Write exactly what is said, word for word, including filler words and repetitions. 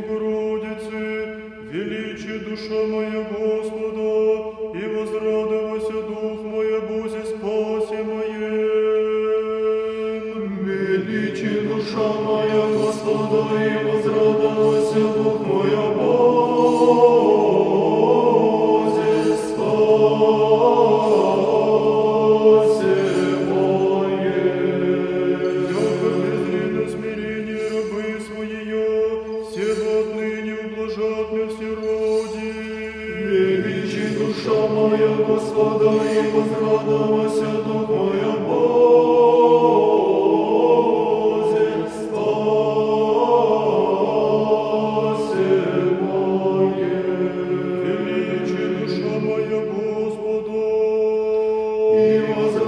Богородицы, величие душа моя Господа, и возрадовался дух мой о Бозе спасе моем. Величие душа моя Господа, и возрадовался дух мой о Бозе спасе моем. Яко презри на смирение рабы своею, все отныне ублажат мне все роди. Величие душа моя Господа, и возрадовался дух мой о Бозе спасе моем. Величие душа моя Господа, И возрадовался